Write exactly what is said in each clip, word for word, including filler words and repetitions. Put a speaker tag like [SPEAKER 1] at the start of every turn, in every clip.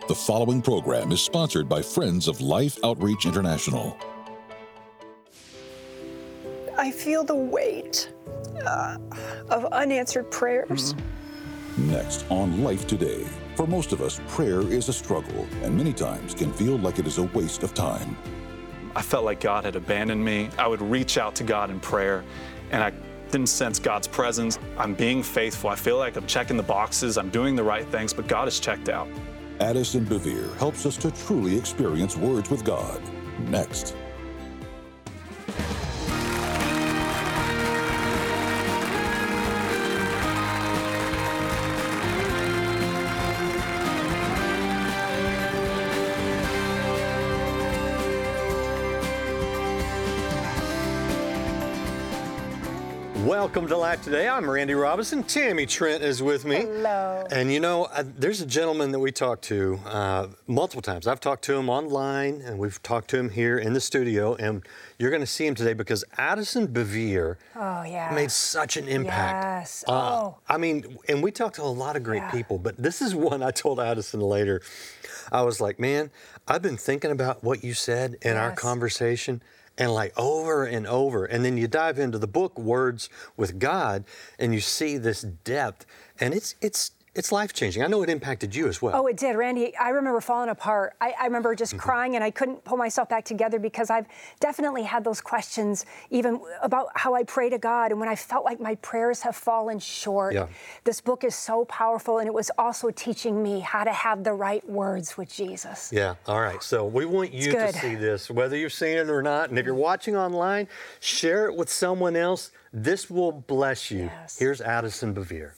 [SPEAKER 1] The following program is sponsored by Friends of Life Outreach International.
[SPEAKER 2] I feel the weight uh, of unanswered prayers.
[SPEAKER 1] Mm-hmm. Next on Life Today. For most of us, prayer is a struggle and many times can feel like it is a waste of time.
[SPEAKER 3] I felt like God had abandoned me. I would reach out to God in prayer and I didn't sense God's presence. I'm being faithful. I feel like I'm checking the boxes. I'm doing the right things, but God is checked out.
[SPEAKER 1] Addison Bevere helps us to truly experience words with God. Next.
[SPEAKER 4] Welcome to Life Today. I'm Randy Robinson. Tammy Trent is with me.
[SPEAKER 2] Hello.
[SPEAKER 4] And you know, uh, there's a gentleman that we talked to uh, multiple times. I've talked to him online, and we've talked to him here in the studio, and you're going to see him today because Addison Bevere
[SPEAKER 2] oh, yeah.
[SPEAKER 4] made such an impact.
[SPEAKER 2] Yes.
[SPEAKER 4] Uh,
[SPEAKER 2] oh.
[SPEAKER 4] I mean, and we talked to a lot of great
[SPEAKER 2] yeah.
[SPEAKER 4] people, but this is one I told Addison later. I was like, man, I've been thinking about what you said in
[SPEAKER 2] yes.
[SPEAKER 4] our conversation. And like over and over. And then you dive into the book, Words with God, and you see this depth. And it's it's it's life-changing. I know it impacted you as well.
[SPEAKER 2] Oh, it did, Randy. I remember falling apart. I, I remember just
[SPEAKER 4] Mm-hmm.
[SPEAKER 2] crying, and I couldn't pull myself back together because I've definitely had those questions, even about how I pray to God. And when I felt like my prayers have fallen short,
[SPEAKER 4] yeah.
[SPEAKER 2] this book is so powerful, and it was also teaching me how to have the right words with Jesus.
[SPEAKER 4] Yeah, all right. So we want you to see this, whether you've seen it or not. And if you're watching online, share it with someone else. This will bless you.
[SPEAKER 2] Yes.
[SPEAKER 4] Here's Addison Bevere.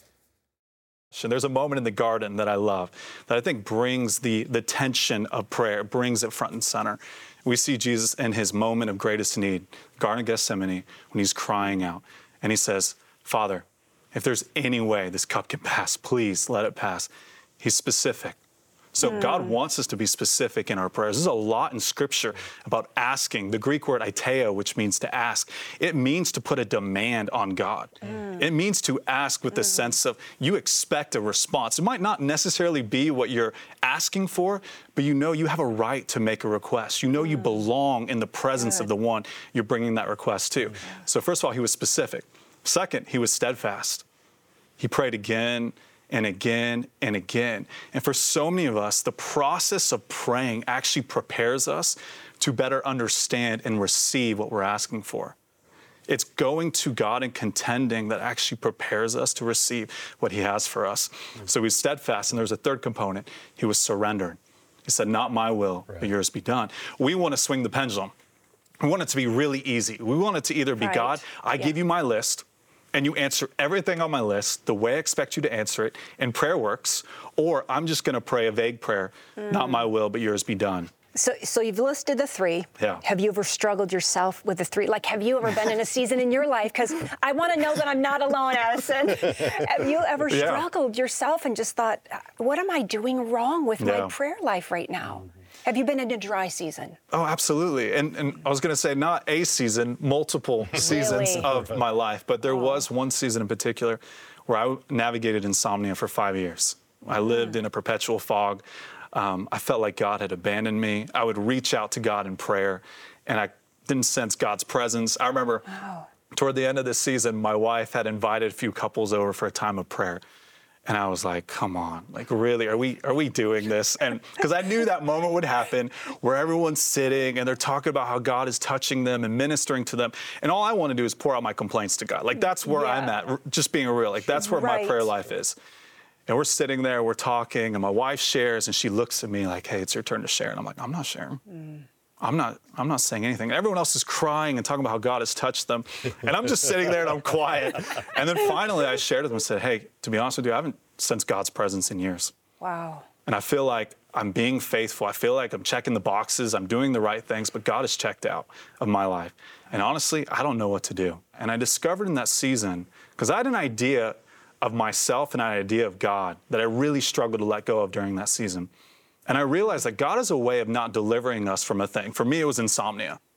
[SPEAKER 3] And there's a moment in the garden that I love that I think brings the, the tension of prayer, brings it front and center. We see Jesus in his moment of greatest need, Garden of Gethsemane, when he's crying out. And he says, Father, if there's any way this cup can pass, please let it pass. He's specific. So mm. God wants us to be specific in our prayers. There's a lot in Scripture about asking. The Greek word aiteo, which means to ask, it means to put a demand on God. Mm. It means to ask with mm. the sense of you expect a response. It might not necessarily be what you're asking for, but you know you have a right to make a request. You know mm. you belong in the presence Good. Of the one you're bringing that request to. Mm. So first of all, he was specific. Second, he was steadfast. He prayed again and again and again. And for so many of us, the process of praying actually prepares us to better understand and receive what we're asking for. It's going to God and contending that actually prepares us to receive what he has for us. Mm-hmm. So he's steadfast, and there's a third component. He was surrendered. He said, not my will, right. but yours be done. We want to swing the pendulum. We want it to be really easy. We want it to either be, right. God, I yeah. give you my list, and you answer everything on my list the way I expect you to answer it, and prayer works, or I'm just going to pray a vague prayer, mm. not my will, but yours be done.
[SPEAKER 2] So so you've listed the three.
[SPEAKER 3] Yeah.
[SPEAKER 2] Have you ever struggled yourself with the three? Like, have you ever been in a season in your life? Because I want to know that I'm not alone, Addison. Have you ever yeah. struggled yourself and just thought, what am I doing wrong with yeah. my prayer life right now? Have you been in a dry season?
[SPEAKER 3] Oh, absolutely. And and I was going to say not a season, multiple seasons
[SPEAKER 2] really?
[SPEAKER 3] of my life. But there oh. was one season in particular where I navigated insomnia for five years. I lived in a perpetual fog. Um, I felt like God had abandoned me. I would reach out to God in prayer, and I didn't sense God's presence. I remember wow. toward the end of this season, my wife had invited a few couples over for a time of prayer. And I was like, come on, like really, are we are we doing this? And because I knew that moment would happen where everyone's sitting and they're talking about how God is touching them and ministering to them. And all I want to do is pour out my complaints to God. Like that's where yeah. I'm at, just being real. Like that's where right. my prayer life is. And we're sitting there, we're talking, and my wife shares, and she looks at me like, hey, it's your turn to share. And I'm like, I'm not sharing. Mm. I'm not I'm not saying anything. And everyone else is crying and talking about how God has touched them. And I'm just sitting there and I'm quiet. And then finally I shared with them and said, hey, to be honest with you, I haven't sensed God's presence in years.
[SPEAKER 2] Wow.
[SPEAKER 3] And I feel like I'm being faithful. I feel like I'm checking the boxes. I'm doing the right things, but God has checked out of my life. And honestly, I don't know what to do. And I discovered in that season, because I had an idea of myself and an idea of God that I really struggled to let go of during that season. And I realized that God has a way of not delivering us from a thing. For me, it was insomnia.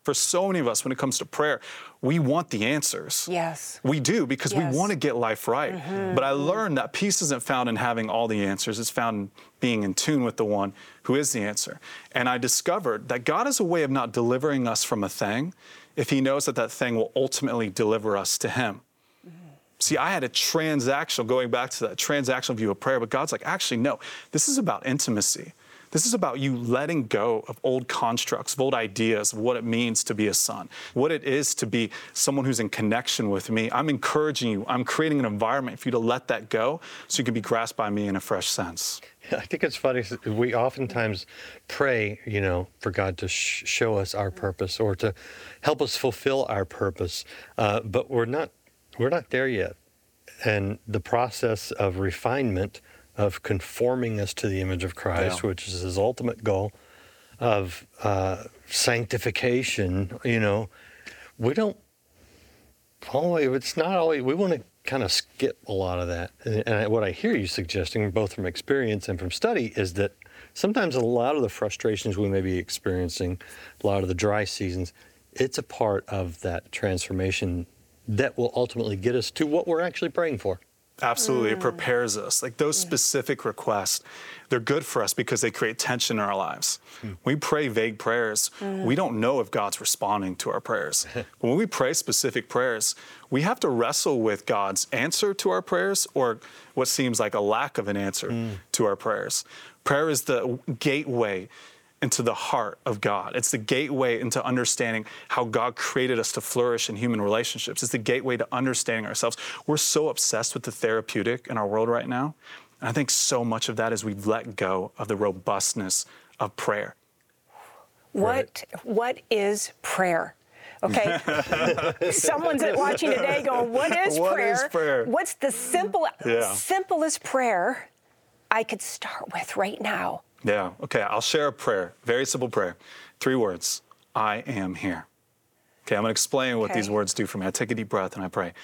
[SPEAKER 3] For so many of us, when it comes to prayer, we want the answers.
[SPEAKER 2] Yes.
[SPEAKER 3] We do, because
[SPEAKER 2] Yes.
[SPEAKER 3] we want to get life right.
[SPEAKER 2] Mm-hmm.
[SPEAKER 3] But I learned that peace isn't found in having all the answers. It's found in being in tune with the one who is the answer. And I discovered that God has a way of not delivering us from a thing if he knows that that thing will ultimately deliver us to him. See, I had a transactional, going back to that transactional view of prayer, but God's like, actually, no, this is about intimacy. This is about you letting go of old constructs, of old ideas of what it means to be a son, what it is to be someone who's in connection with me. I'm encouraging you. I'm creating an environment for you to let that go so you can be grasped by me in a fresh sense.
[SPEAKER 4] I think it's funny. We oftentimes pray, you know, for God to sh- show us our purpose or to help us fulfill our purpose, uh, but we're not, we're not there yet. And the process of refinement, of conforming us to the image of Christ,
[SPEAKER 3] Yeah.
[SPEAKER 4] which is his ultimate goal, of uh, sanctification, you know, we don't always, it's not always, we want to kind of skip a lot of that. And, and what I hear you suggesting, both from experience and from study, is that sometimes a lot of the frustrations we may be experiencing, a lot of the dry seasons, it's a part of that transformation that will ultimately get us to what we're actually praying for.
[SPEAKER 3] Absolutely. It prepares us. Like those specific requests, they're good for us because they create tension in our lives. We pray vague prayers. We don't know if God's responding to our prayers. But when we pray specific prayers, we have to wrestle with God's answer to our prayers or what seems like a lack of an answer to our prayers. Prayer is the gateway into the heart of God. It's the gateway into understanding how God created us to flourish in human relationships. It's the gateway to understanding ourselves. We're so obsessed with the therapeutic in our world right now. And I think so much of that is we've let go of the robustness of prayer.
[SPEAKER 2] What What is prayer? Okay, someone's watching today going, what is
[SPEAKER 3] What
[SPEAKER 2] prayer?
[SPEAKER 3] is prayer?
[SPEAKER 2] What's the simple,
[SPEAKER 3] Yeah.
[SPEAKER 2] simplest prayer I could start with right now?
[SPEAKER 3] Yeah, okay, I'll share a prayer, very simple prayer. Three words, I am here. Okay, I'm gonna explain what
[SPEAKER 2] Okay.
[SPEAKER 3] these words do for me. I take a deep breath and I pray,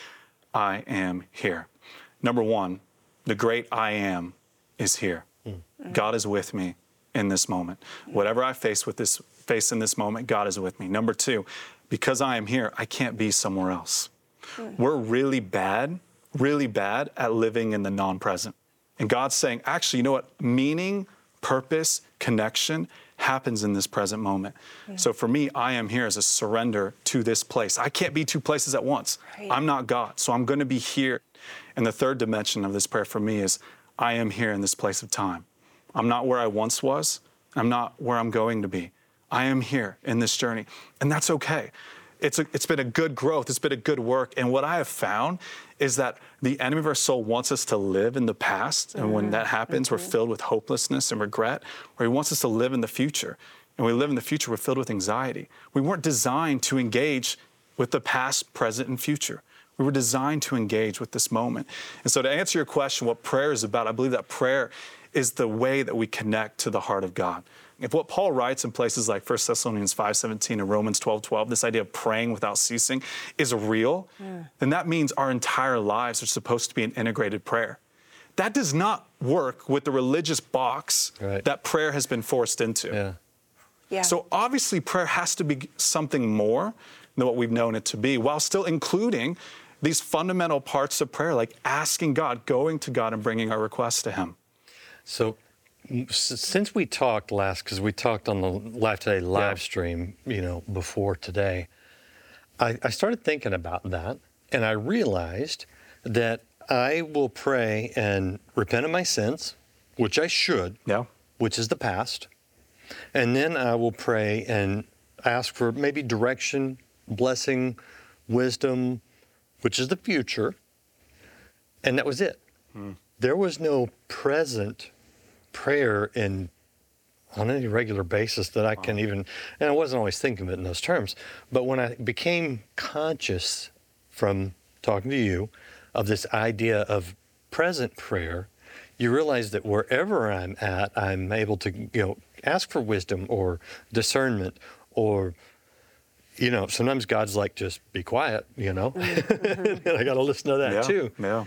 [SPEAKER 3] I am here. Number one, the great I am is here. Mm. God is with me in this moment. Whatever I face with this face in this moment, God is with me. Number two, because I am here, I can't be somewhere else. Mm. We're really bad, really bad at living in the non-present. And God's saying, actually, you know what? Meaning, purpose, connection happens in this present moment. Yeah. So for me, I am here as a surrender to this place. I can't be two places at once. Right. I'm not God, so I'm going to be here. And the third dimension of this prayer for me is I am here in this place of time. I'm not where I once was. I'm not where I'm going to be. I am here in this journey, and that's okay. It's, a, it's been a good growth. It's been a good work. And what I have found is that the enemy of our soul wants us to live in the past. And mm-hmm. when that happens, mm-hmm. we're filled with hopelessness and regret, or he wants us to live in the future. And when we live in the future, we're filled with anxiety. We weren't designed to engage with the past, present, and future. We were designed to engage with this moment. And so to answer your question, what prayer is about, I believe that prayer is the way that we connect to the heart of God. If what Paul writes in places like First Thessalonians five seventeen and Romans twelve twelve, this idea of praying without ceasing, is real, yeah. then that means our entire lives are supposed to be an integrated prayer. That does not work with the religious box right. that prayer has been forced into.
[SPEAKER 4] Yeah.
[SPEAKER 2] Yeah.
[SPEAKER 3] So obviously prayer has to be something more than what we've known it to be, while still including these fundamental parts of prayer, like asking God, going to God and bringing our requests to him.
[SPEAKER 4] So since we talked last, because we talked on the Life Today live yeah. stream, you know, before today, I, I started thinking about that, and I realized that I will pray and repent of my sins, which I should,
[SPEAKER 3] yeah.
[SPEAKER 4] which is the past, and then I will pray and ask for maybe direction, blessing, wisdom, which is the future, and that was it. Hmm. There was no present prayer in on any regular basis that I wow. can even, and I wasn't always thinking of it in those terms, but when I became conscious from talking to you of this idea of present prayer, you realize that wherever I'm at, I'm able to, you know, ask for wisdom or discernment, or, you know, sometimes God's like, just be quiet, you know, mm-hmm. and I got to listen to that
[SPEAKER 3] yeah.
[SPEAKER 4] too.
[SPEAKER 3] Yeah.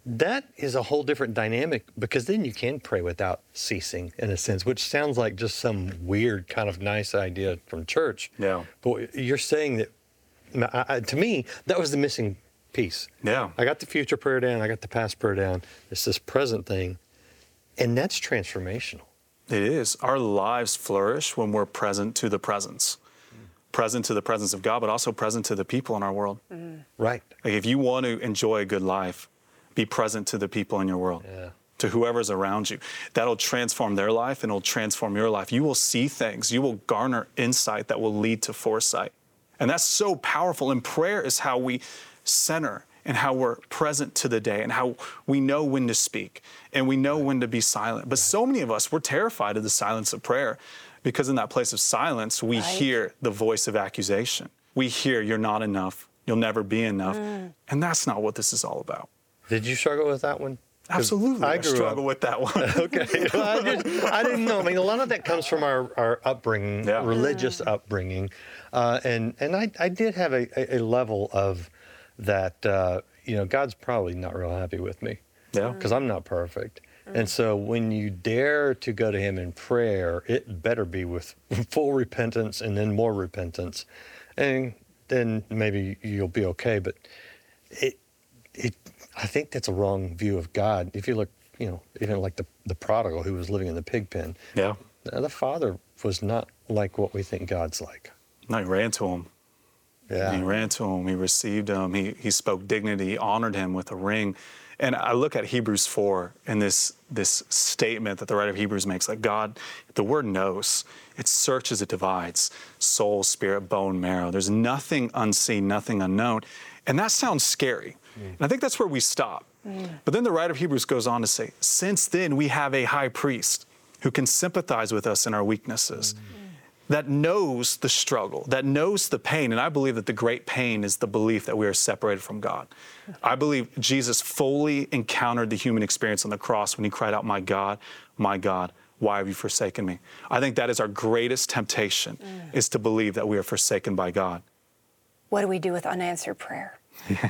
[SPEAKER 4] that is a whole different dynamic, because then you can pray without ceasing, in a sense, which sounds like just some weird kind of nice idea from church.
[SPEAKER 3] Yeah.
[SPEAKER 4] But you're saying that, I, I, to me, that was the missing piece.
[SPEAKER 3] Yeah.
[SPEAKER 4] I got the future prayer down, I got the past prayer down. It's this present thing, and that's transformational.
[SPEAKER 3] It is. Our lives flourish when we're present to the presence. Present to the presence of God, but also present to the people in our world.
[SPEAKER 2] Mm.
[SPEAKER 4] Right.
[SPEAKER 3] Like if you want to enjoy a good life, be present to the people in your world,
[SPEAKER 4] Yeah.
[SPEAKER 3] to whoever's around you. That'll transform their life and it'll transform your life. You will see things. You will garner insight that will lead to foresight. And that's so powerful. And prayer is how we center and how we're present to the day and how we know when to speak and we know when to be silent. But so many of us, we're terrified of the silence of prayer, because in that place of silence, we
[SPEAKER 2] Right.
[SPEAKER 3] hear the voice of accusation. We hear, you're not enough. You'll never be enough. Mm. And that's not what this is all about.
[SPEAKER 4] Did you struggle with that one? 'Cause
[SPEAKER 3] Absolutely. I,
[SPEAKER 4] I grew
[SPEAKER 3] struggle
[SPEAKER 4] up.
[SPEAKER 3] with that one.
[SPEAKER 4] Okay. Well, I, did, I didn't know. I mean, a lot of that comes from our, our upbringing,
[SPEAKER 3] Yeah.
[SPEAKER 4] religious upbringing. Uh, and and I, I did have a, a, a level of that, uh, you know, God's probably not real happy with me.
[SPEAKER 3] Yeah.
[SPEAKER 4] Because I'm not perfect. And so when you dare to go to him in prayer, it better be with full repentance and then more repentance. And then maybe you'll be okay. But it, it, I think that's a wrong view of God. If you look, you know, even like the, the prodigal who was living in the pig pen,
[SPEAKER 3] Yeah.
[SPEAKER 4] the father was not like what we think God's like.
[SPEAKER 3] No, he ran to him.
[SPEAKER 4] Yeah.
[SPEAKER 3] He ran to him. He received him. He, he spoke dignity. He honored him with a ring. And I look at Hebrews four and this, this statement that the writer of Hebrews makes, like God, the word knows. It searches, it divides, soul, spirit, bone, marrow. There's nothing unseen, nothing unknown. And that sounds scary. Mm. And I think that's where we stop. Mm. But then the writer of Hebrews goes on to say, since then we have a high priest who can sympathize with us in our weaknesses. Mm. That knows the struggle, that knows the pain. And I believe that the great pain is the belief that we are separated from God. I believe Jesus fully encountered the human experience on the cross when he cried out, my God, my God, why have you forsaken me? I think that is our greatest temptation, mm. is to believe that we are forsaken by God.
[SPEAKER 2] What do we do with unanswered prayer?
[SPEAKER 3] Yeah.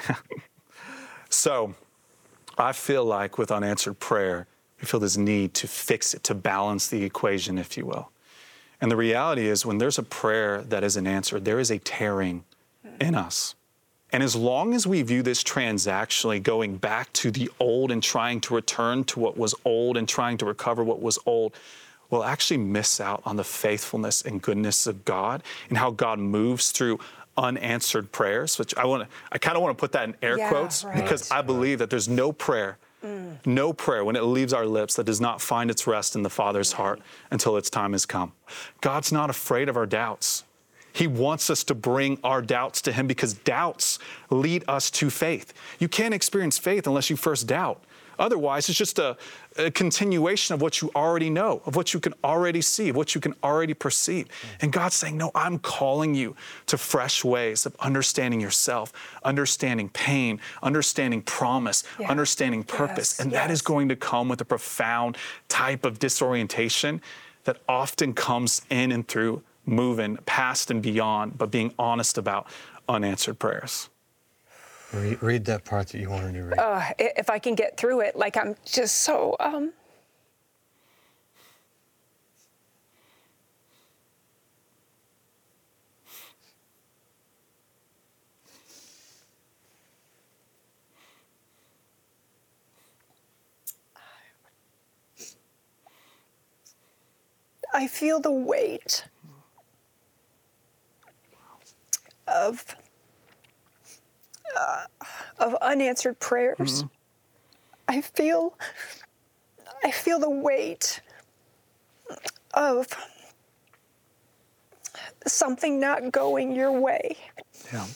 [SPEAKER 3] So I feel like with unanswered prayer, we feel this need to fix it, to balance the equation, if you will. And the reality is, when there's a prayer that isn't answered, there is a tearing in us. And as long as we view this transactionally, going back to the old and trying to return to what was old and trying to recover what was old, we'll actually miss out on the faithfulness and goodness of God and how God moves through unanswered prayers, which I want to, I kind of want to put that in air
[SPEAKER 2] Yeah,
[SPEAKER 3] quotes,
[SPEAKER 2] right.
[SPEAKER 3] because I believe that there's no prayer Mm. no prayer, when it leaves our lips, that does not find its rest in the Father's heart until its time has come. God's not afraid of our doubts. He wants us to bring our doubts to him, because doubts lead us to faith. You can't experience faith unless you first doubt. Otherwise, it's just a, a continuation of what you already know, of what you can already see, of what you can already perceive. And God's saying, no, I'm calling you to fresh ways of understanding yourself, understanding pain, understanding promise, yeah. understanding purpose. Yes, and yes. that is going to come with a profound type of disorientation that often comes in and through moving past and beyond, but being honest about unanswered prayers.
[SPEAKER 4] Read, read that part that you wanted to read.
[SPEAKER 2] Uh, if I can get through it, like I'm just so... Um, I feel the weight of... Uh, of unanswered prayers. Mm-hmm. I feel, I feel the weight of something not going your way.
[SPEAKER 3] Yeah.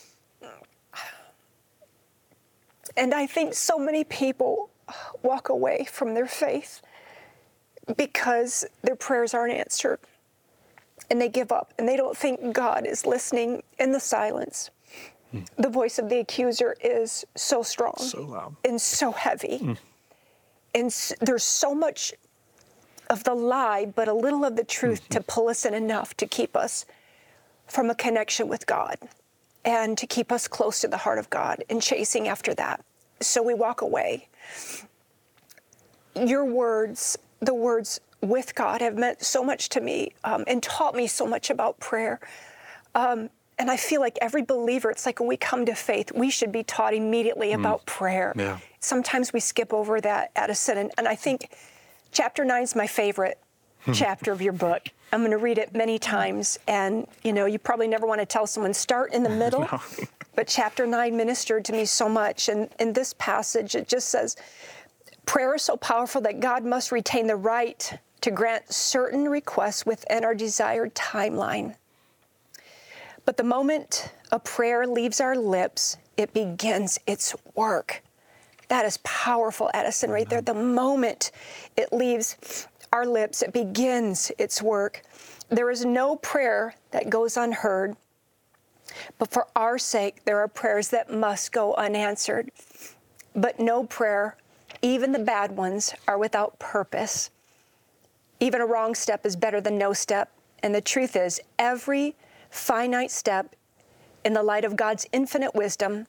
[SPEAKER 2] And I think so many people walk away from their faith because their prayers aren't answered. And they give up, and they don't think God is listening in the silence. Mm. The voice of the accuser is so strong,
[SPEAKER 3] so loud,
[SPEAKER 2] and so heavy. Mm. And s- there's so much of the lie, but a little of the truth mm-hmm. to pull us in enough to keep us from a connection with God and to keep us close to the heart of God and chasing after that. So we walk away. your words, the words with God, have meant so much to me um, and taught me so much about prayer. Um, and I feel like every believer, it's like when we come to faith, we should be taught immediately mm. about prayer.
[SPEAKER 3] Yeah.
[SPEAKER 2] Sometimes we skip over that, Addison, and, and I think chapter nine is my favorite chapter of your book. I'm going to read it many times, and you know, you probably never want to tell someone start in the middle, no. But chapter nine ministered to me so much. And in this passage, it just says, prayer is so powerful that God must retain the right to grant certain requests within our desired timeline. But the moment a prayer leaves our lips, it begins its work. That is powerful, Addison, right there. The moment it leaves our lips, it begins its work. There is no prayer that goes unheard, but for our sake, there are prayers that must go unanswered. But no prayer, even the bad ones, are without purpose. Even a wrong step is better than no step. And the truth is, every finite step in the light of God's infinite wisdom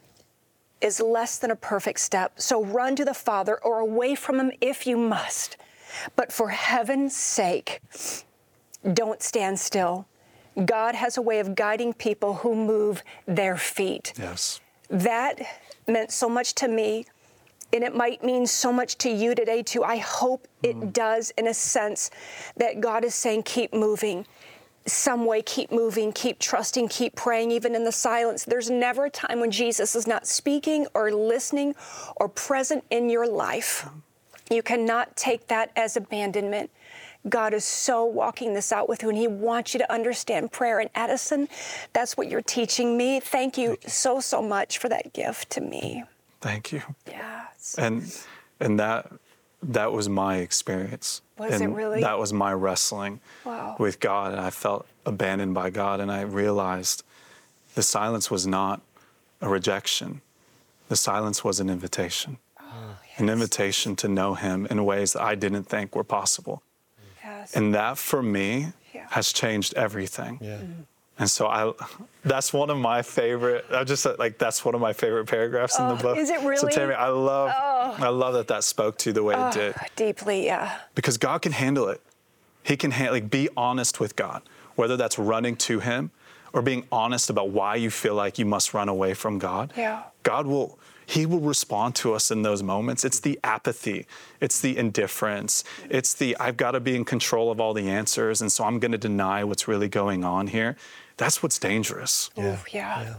[SPEAKER 2] is less than a perfect step. So run to the Father or away from Him if you must. But for heaven's sake, don't stand still. God has a way of guiding people who move their feet.
[SPEAKER 3] Yes.
[SPEAKER 2] That meant so much to me, and it might mean so much to you today too. I hope it mm. does, in a sense, that God is saying, keep moving. Some way, keep moving, keep trusting, keep praying, even in the silence. There's never a time when Jesus is not speaking or listening or present in your life. You cannot take that as abandonment. God is so walking this out with you, and He wants you to understand prayer. And Addison, that's what you're teaching me. Thank you so, so much for that gift to me.
[SPEAKER 3] Thank you.
[SPEAKER 2] Yeah.
[SPEAKER 3] And and that that was my experience.
[SPEAKER 2] Was
[SPEAKER 3] and
[SPEAKER 2] it really?
[SPEAKER 3] That was my wrestling
[SPEAKER 2] wow.
[SPEAKER 3] with God, and I felt abandoned by God, and I realized the silence was not a rejection. The silence was an invitation.
[SPEAKER 2] Oh, yes.
[SPEAKER 3] An invitation to know Him in ways that I didn't think were possible.
[SPEAKER 2] Yes.
[SPEAKER 3] And that, for me,
[SPEAKER 2] yeah.
[SPEAKER 3] has changed everything.
[SPEAKER 4] Yeah.
[SPEAKER 2] Mm-hmm.
[SPEAKER 3] And so I, that's one of my favorite, I just like, that's one of my favorite paragraphs
[SPEAKER 2] oh,
[SPEAKER 3] in the book.
[SPEAKER 2] Is it really?
[SPEAKER 3] So Tammy, I love,
[SPEAKER 2] oh.
[SPEAKER 3] I love that that spoke to you the way
[SPEAKER 2] oh,
[SPEAKER 3] it did.
[SPEAKER 2] Deeply, yeah.
[SPEAKER 3] Because God can handle it. He can handle, like, be honest with God, whether that's running to Him or being honest about why you feel like you must run away from God.
[SPEAKER 2] Yeah.
[SPEAKER 3] God will, He will respond to us in those moments. It's the apathy. It's the indifference. It's the, I've got to be in control of all the answers, and so I'm going to deny what's really going on here. That's what's dangerous.
[SPEAKER 2] Yeah. Ooh, yeah.
[SPEAKER 4] yeah.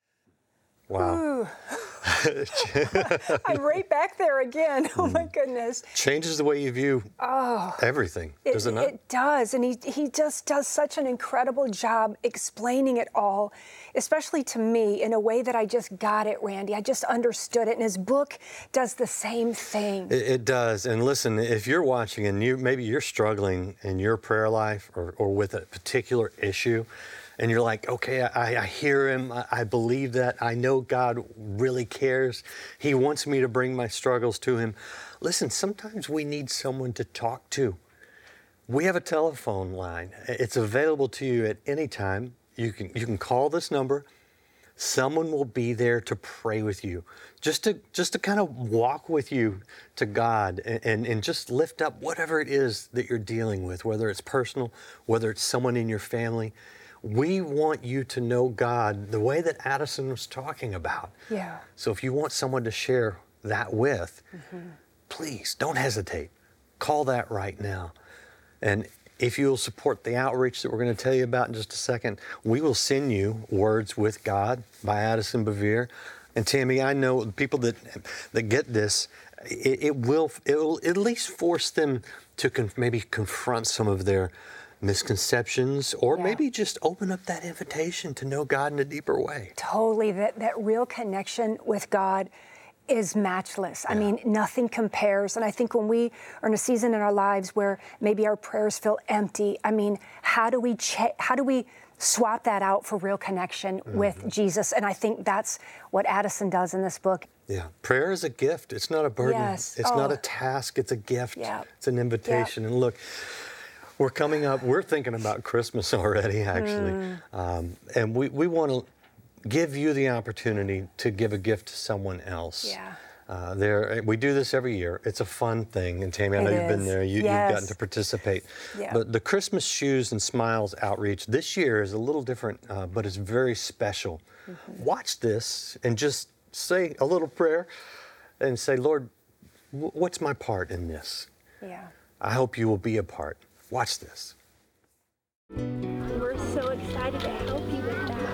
[SPEAKER 4] Wow.
[SPEAKER 2] I'm right back there again. Oh my goodness.
[SPEAKER 4] Changes the way you view
[SPEAKER 2] oh,
[SPEAKER 4] everything, does it, it not?
[SPEAKER 2] It does, and he, he just does such an incredible job explaining it all, especially to me, in a way that I just got it, Randy. I just understood it, and his book does the same thing.
[SPEAKER 4] It, it does, and listen, if you're watching and you maybe you're struggling in your prayer life or, or with a particular issue, and you're like, okay, I, I hear Him, I, I believe that, I know God really cares, He wants me to bring my struggles to Him. Listen, sometimes we need someone to talk to. We have a telephone line. It's available to you at any time. You can, you can call this number. Someone will be there to pray with you, just to just to kind of walk with you to God and, and, and just lift up whatever it is that you're dealing with, whether it's personal, whether it's someone in your family. We want you to know God the way that Addison was talking about.
[SPEAKER 2] Yeah.
[SPEAKER 4] So if you want someone to share that with, mm-hmm. please don't hesitate. Call that right now. And if you'll support the outreach that we're going to tell you about in just a second, we will send you Words with God by Addison Bevere. And Tammy, I know people that that get this, it, it will it will at least force them to con- maybe confront some of their misconceptions, or
[SPEAKER 2] yeah.
[SPEAKER 4] maybe just open up that invitation to know God in a deeper way.
[SPEAKER 2] Totally, that, that real connection with God is matchless. Yeah. I mean, nothing compares. And I think when we are in a season in our lives where maybe our prayers feel empty, I mean, how do we che- how do we swap that out for real connection mm-hmm. with Jesus? And I think that's what Addison does in this book.
[SPEAKER 4] Yeah, prayer is a gift. It's not a burden.
[SPEAKER 2] Yes.
[SPEAKER 4] It's
[SPEAKER 2] oh.
[SPEAKER 4] not a task. It's a gift.
[SPEAKER 2] Yeah.
[SPEAKER 4] It's an invitation.
[SPEAKER 2] Yeah.
[SPEAKER 4] And look, we're coming up, we're thinking about Christmas already, actually. Mm. Um, and we, we want to give you the opportunity to give a gift to someone else.
[SPEAKER 2] Yeah.
[SPEAKER 4] Uh, there, we do this every year. It's a fun thing, and Tammy, I know
[SPEAKER 2] It
[SPEAKER 4] you've been
[SPEAKER 2] is.
[SPEAKER 4] there. You,
[SPEAKER 2] Yes.
[SPEAKER 4] You've gotten to participate.
[SPEAKER 2] Yeah.
[SPEAKER 4] But the Christmas Shoes and Smiles outreach this year is a little different, uh, but it's very special. Mm-hmm. Watch this and just say a little prayer, and say, Lord, w- what's my part in this?
[SPEAKER 2] Yeah.
[SPEAKER 4] I hope you will be a part. Watch this.
[SPEAKER 5] We're so excited to help you with that.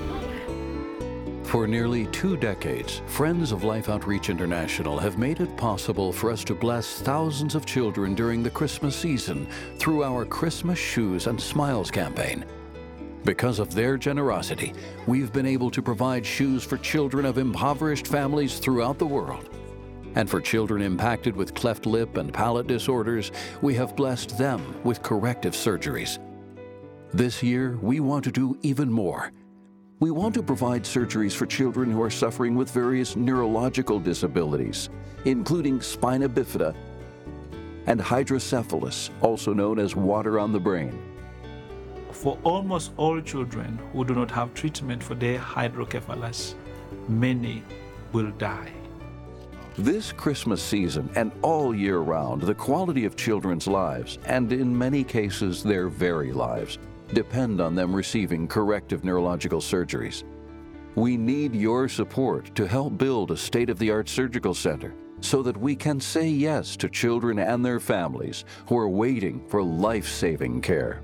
[SPEAKER 6] For nearly two decades, Friends of Life Outreach International have made it possible for us to bless thousands of children during the Christmas season through our Christmas Shoes and Smiles campaign. Because of their generosity, we've been able to provide shoes for children of impoverished families throughout the world. And for children impacted with cleft lip and palate disorders, we have blessed them with corrective surgeries. This year, we want to do even more. We want to provide surgeries for children who are suffering with various neurological disabilities, including spina bifida and hydrocephalus, also known as water on the brain.
[SPEAKER 7] For almost all children who do not have treatment for their hydrocephalus, many will die.
[SPEAKER 6] This Christmas season and all year round, the quality of children's lives, and in many cases their very lives, depend on them receiving corrective neurological surgeries. We need your support to help build a state-of-the-art surgical center so that we can say yes to children and their families who are waiting for life-saving care.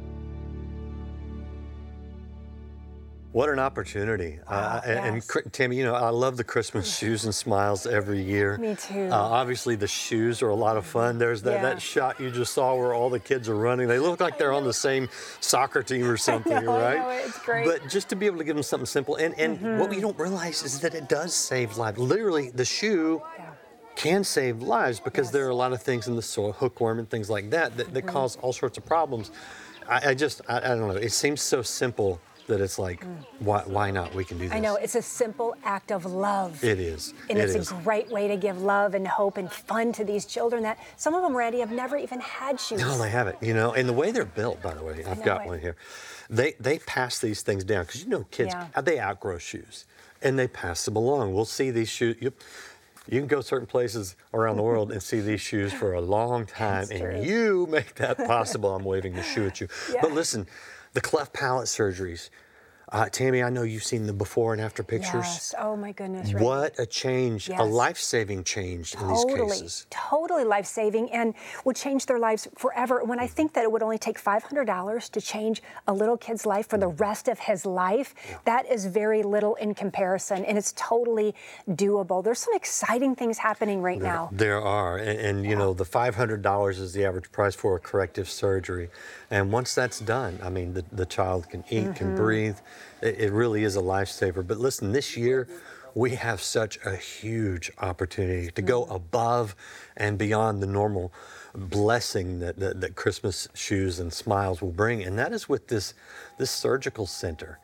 [SPEAKER 4] What an opportunity.
[SPEAKER 2] Wow,
[SPEAKER 4] uh, and, and
[SPEAKER 2] yes.
[SPEAKER 4] Cr- Tammy, you know, I love the Christmas Shoes and Smiles every year.
[SPEAKER 2] Me too.
[SPEAKER 4] Uh, obviously, the shoes are a lot of fun. There's that,
[SPEAKER 2] Yeah.
[SPEAKER 4] that shot you just saw where all the kids are running. They look like they're on the same soccer team or something,
[SPEAKER 2] know, I
[SPEAKER 4] right?
[SPEAKER 2] know, it's great.
[SPEAKER 4] But just to be able to give them something simple. And, and
[SPEAKER 2] Mm-hmm.
[SPEAKER 4] what we don't realize is that it does save lives. Literally, the shoe
[SPEAKER 2] Yeah.
[SPEAKER 4] can save lives because
[SPEAKER 2] Yes.
[SPEAKER 4] there are a lot of things in the soil, hookworm and things like that, that, that
[SPEAKER 2] Mm-hmm.
[SPEAKER 4] cause all sorts of problems. I, I just, I, I don't know, it seems so simple that it's like, why, why not? We can do this.
[SPEAKER 2] Mm. I know, it's a simple act of love.
[SPEAKER 4] It is.
[SPEAKER 2] And
[SPEAKER 4] it
[SPEAKER 2] it's
[SPEAKER 4] is.
[SPEAKER 2] a great way to give love and hope and fun to these children that some of them, Randy, have never even had shoes.
[SPEAKER 4] No, they haven't. You know, and the way they're built, by the way, I've
[SPEAKER 2] know
[SPEAKER 4] got
[SPEAKER 2] it.
[SPEAKER 4] one here. They they pass these things down because you know kids,
[SPEAKER 2] Yeah.
[SPEAKER 4] they outgrow shoes, and they pass them along. We'll see these shoes. You, you can go certain places around the world and see these shoes for a long time,
[SPEAKER 2] That's
[SPEAKER 4] and
[SPEAKER 2] true.
[SPEAKER 4] you make that possible. I'm waving the shoe at you.
[SPEAKER 2] Yeah.
[SPEAKER 4] But listen, the cleft palate surgeries. Uh, Tammy, I know you've seen the before and after pictures.
[SPEAKER 2] Yes. Oh my goodness. Randy.
[SPEAKER 4] What a change,
[SPEAKER 2] Yes.
[SPEAKER 4] a life-saving change in these
[SPEAKER 2] Totally,
[SPEAKER 4] cases.
[SPEAKER 2] totally life-saving and would change their lives forever. When I think that it would only take five hundred dollars to change a little kid's life for the rest of his life, that is very little in comparison, and it's totally doable. There's some exciting things happening right now.
[SPEAKER 4] There are, and, and you know, the five hundred dollars is the average price for a corrective surgery. And once that's done, I mean, the, the child can eat,
[SPEAKER 2] Mm-hmm.
[SPEAKER 4] can breathe. It, it really is a lifesaver. But listen, this year, we have such a huge opportunity to go above and beyond the normal blessing that, that, that Christmas Shoes and Smiles will bring. And that is with this, this surgical center.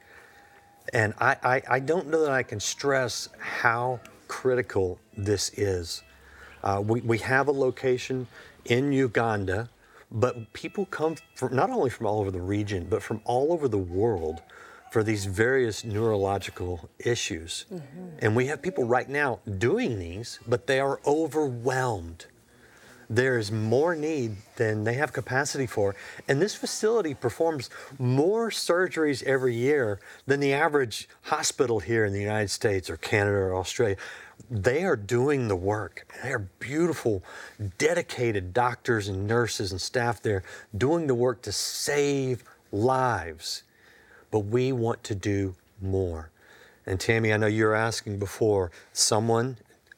[SPEAKER 4] And I, I, I don't know that I can stress how critical this is. Uh, we, we have a location in Uganda, but people come from, not only from all over the region, but from all over the world for these various neurological issues. Mm-hmm. And we have people right now doing these, but they are overwhelmed. There is more need than they have capacity for. And this facility performs more surgeries every year than the average hospital here in the United States or Canada or Australia. They are doing the work. They are beautiful, dedicated doctors and nurses and staff there doing the work to save lives. But we want to do more. And Tammy, I know you were asking before, someone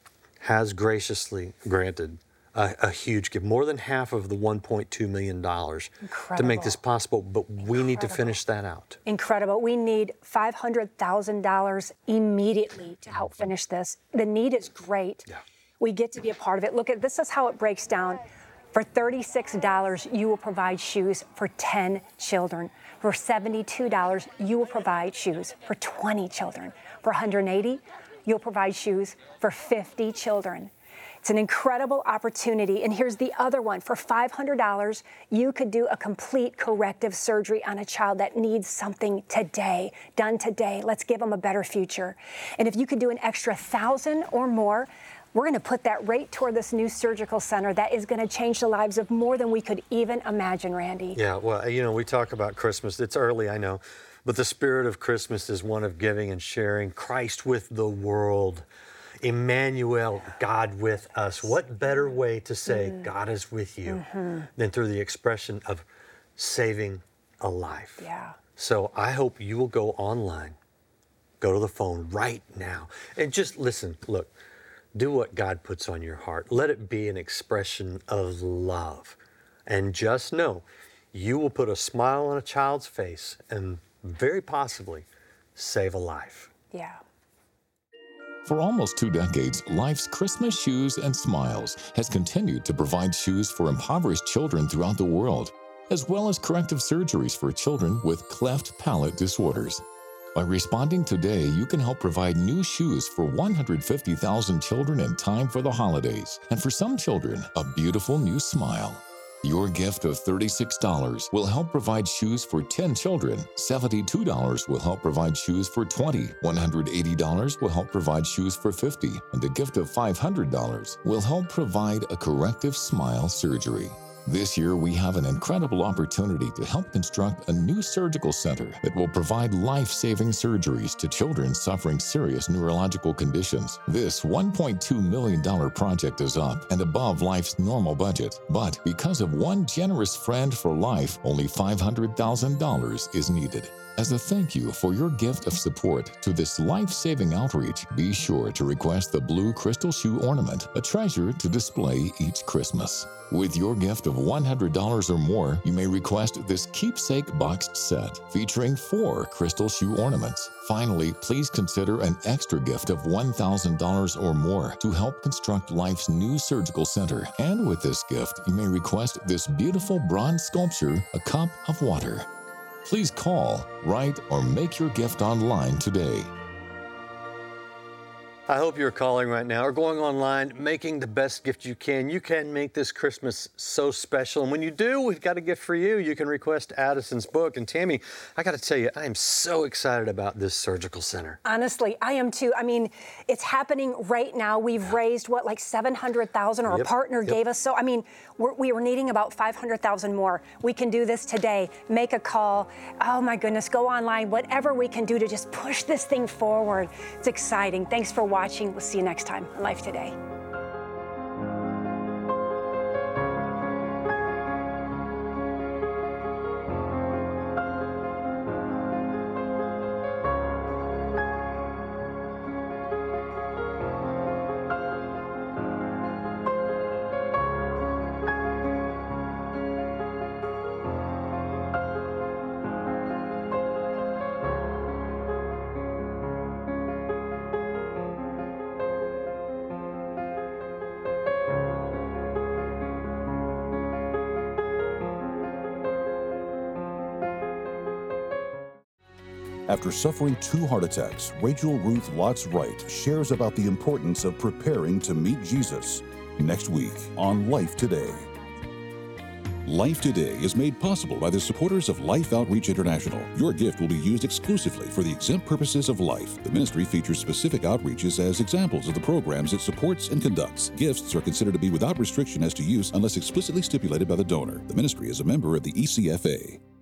[SPEAKER 4] has graciously granted a, a huge gift, more than half of the one point two million dollars to make this possible, but we need to finish that out.
[SPEAKER 2] Incredible. We need five hundred thousand dollars immediately to help finish this. The need is great.
[SPEAKER 4] Yeah.
[SPEAKER 2] We get to be a part of it. Look at this is how it breaks down. For thirty-six dollars, you will provide shoes for ten children. For seventy-two dollars, you will provide shoes for twenty children. For one hundred eighty dollars, you'll provide shoes for fifty children. It's an incredible opportunity. And here's the other one. For five hundred dollars, you could do a complete corrective surgery on a child that needs something today, done today. Let's give them a better future. And if you could do an extra thousand or more, we're going to put that right toward this new surgical center that is going to change the lives of more than we could even imagine, Randy.
[SPEAKER 4] Yeah, well, you know, we talk about Christmas. It's early, I know, but the spirit of Christmas is one of giving and sharing Christ with the world. Emmanuel, God with us. What better way to say mm. God is with you mm-hmm. than through the expression of saving a life?
[SPEAKER 2] Yeah.
[SPEAKER 4] So I hope you will go online, go to the phone right now, and just listen. Look, do what God puts on your heart. Let it be an expression of love. And just know, you will put a smile on a child's face and very possibly save a life.
[SPEAKER 2] Yeah.
[SPEAKER 8] For almost two decades, Life's Christmas Shoes and Smiles has continued to provide shoes for impoverished children throughout the world, as well as corrective surgeries for children with cleft palate disorders. By responding today, you can help provide new shoes for one hundred fifty thousand children in time for the holidays, and for some children, a beautiful new smile. Your gift of thirty-six dollars will help provide shoes for ten children, seventy-two dollars will help provide shoes for twenty, one hundred eighty dollars will help provide shoes for fifty, and a gift of five hundred dollars will help provide a corrective smile surgery. This year, we have an incredible opportunity to help construct a new surgical center that will provide life-saving surgeries to children suffering serious neurological conditions. This one point two million dollars project is up and above Life's normal budget, but because of one generous friend for Life, only five hundred thousand dollars is needed. As a thank you for your gift of support to this life-saving outreach, be sure to request the blue crystal shoe ornament, a treasure to display each Christmas. With your gift of one hundred dollars or more, you may request this keepsake boxed set featuring four crystal shoe ornaments. Finally, please consider an extra gift of one thousand dollars or more to help construct Life's new surgical center. And with this gift, you may request this beautiful bronze sculpture, A Cup of Water. Please call, write, or make your gift online today.
[SPEAKER 4] I hope you're calling right now or going online, making the best gift you can. You can make this Christmas so special. And when you do, we've got a gift for you. You can request Addison's book. And Tammy, I got to tell you, I am so excited about this surgical center.
[SPEAKER 2] Honestly, I am too. I mean, it's happening right now. We've raised, what, like seven hundred thousand dollars, or
[SPEAKER 4] Yep,
[SPEAKER 2] a partner
[SPEAKER 4] yep.
[SPEAKER 2] gave us. So, I mean, we're, we were needing about five hundred thousand dollars more. We can do this today. Make a call. Oh, my goodness, go online. Whatever we can do to just push this thing forward. It's exciting. Thanks for watching. We'll see you next time on Life Today.
[SPEAKER 1] After suffering two heart attacks, Rachel Ruth Lotz Wright shares about the importance of preparing to meet Jesus. Next week on Life Today. Life Today is made possible by the supporters of Life Outreach International. Your gift will be used exclusively for the exempt purposes of life. The ministry features specific outreaches as examples of the programs it supports and conducts. Gifts are considered to be without restriction as to use unless explicitly stipulated by the donor. The ministry is a member of the E C F A.